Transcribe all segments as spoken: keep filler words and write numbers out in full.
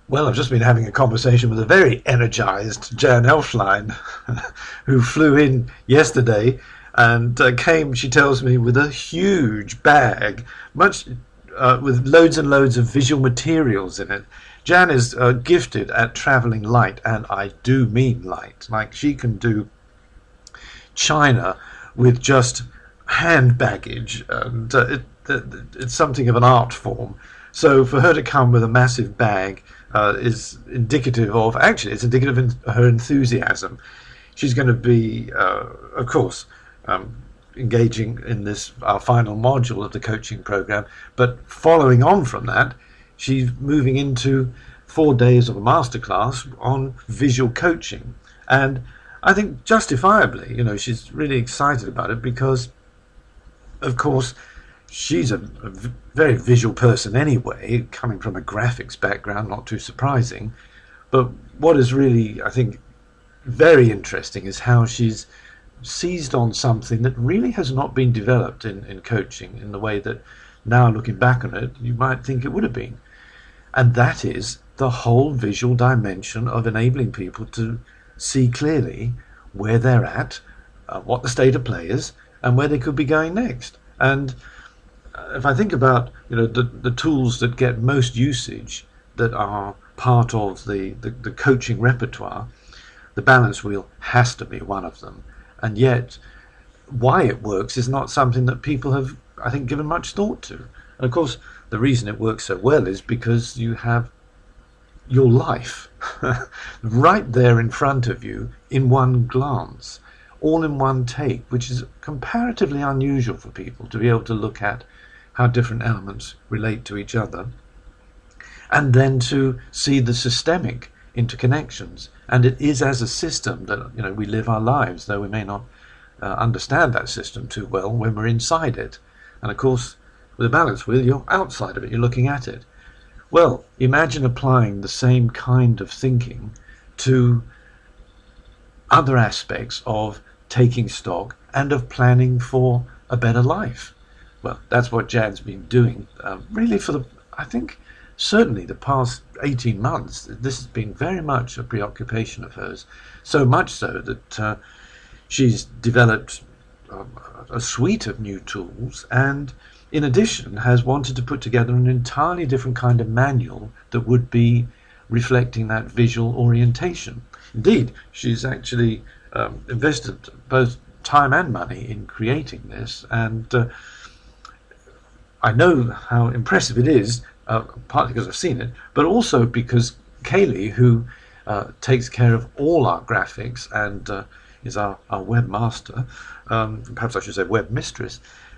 Well, I've just been having a conversation with a very energized Jan Elfline, who flew in yesterday and uh, came, she tells me, with a huge bag, much uh, with loads and loads of visual materials in it. Jan is uh, gifted at traveling light, and I do mean light. Like, she can do China with just hand baggage, and uh, it, it, it's something of an art form. So for her to come with a massive bag uh, is indicative of, actually, it's indicative of her enthusiasm. She's going to be, uh, of course, um, engaging in this, our final module of the coaching program, but following on from that, she's moving into four days of a masterclass on visual coaching. And I think justifiably, you know, she's really excited about it because, of course, she's a, a very visual person anyway, coming from a graphics background, not too surprising. But what is really, I think, very interesting is how she's seized on something that really has not been developed in, in coaching in the way that now, looking back on it, you might think it would have been. And that is the whole visual dimension of enabling people to see clearly where they're at, uh, what the state of play is, and where they could be going next. And if I think about, you know, the, the tools that get most usage that are part of the, the, the coaching repertoire, the balance wheel has to be one of them. And yet, why it works is not something that people have, I think, given much thought to. And of course, the reason it works so well is because you have your life right there in front of you in one glance, all in one take, which is comparatively unusual for people to be able to look at how different elements relate to each other, and then to see the systemic interconnections. And it is as a system that, you know, we live our lives, though we may not uh, understand that system too well when we're inside it. And of course, with a balance wheel, you're outside of it, you're looking at it. Well, imagine applying the same kind of thinking to other aspects of taking stock and of planning for a better life. Well, that's what Jan's been doing, uh, really for the, I think, certainly the past eighteen months. This has been very much a preoccupation of hers, so much so that uh, she's developed uh, a suite of new tools, and in addition has wanted to put together an entirely different kind of manual that would be reflecting that visual orientation. Indeed, she's actually um, invested both time and money in creating this, and uh, I know how impressive it is, uh, partly because I've seen it, but also because Kaylee, who uh, takes care of all our graphics and uh, is our, our webmaster, um, perhaps I should say web mistress,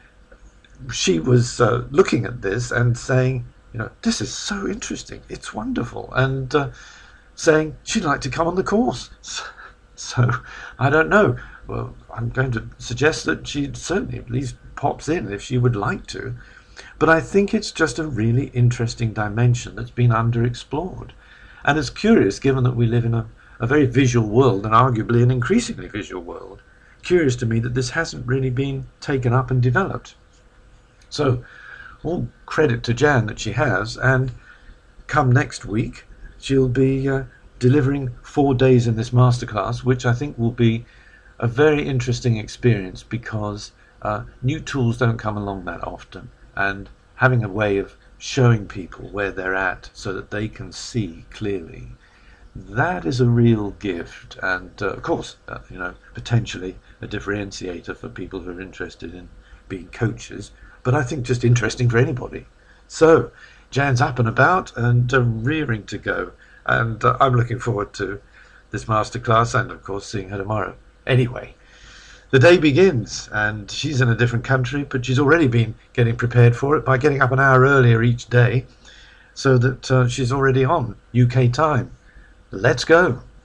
she was uh, looking at this and saying, you know, this is so interesting, it's wonderful, and uh, saying she'd like to come on the course. So, I don't know. Well, I'm going to suggest that she certainly at least pops in if she would like to. But I think it's just a really interesting dimension that's been underexplored. And it's curious, given that we live in a, a very visual world, and arguably an increasingly visual world, curious to me that this hasn't really been taken up and developed. So, all credit to Jan that she has, and come next week, she'll be uh, delivering four days in this masterclass, which I think will be a very interesting experience because uh, new tools don't come along that often, and having a way of showing people where they're at so that they can see clearly, that is a real gift, and uh, of course, uh, you know, potentially a differentiator for people who are interested in being coaches, but I think just interesting for anybody. So, Jan's up and about and uh, rearing to go, and uh, I'm looking forward to this masterclass and, of course, seeing her tomorrow. Anyway, the day begins, and she's in a different country, but she's already been getting prepared for it by getting up an hour earlier each day, so that uh, she's already on U K time. Let's go.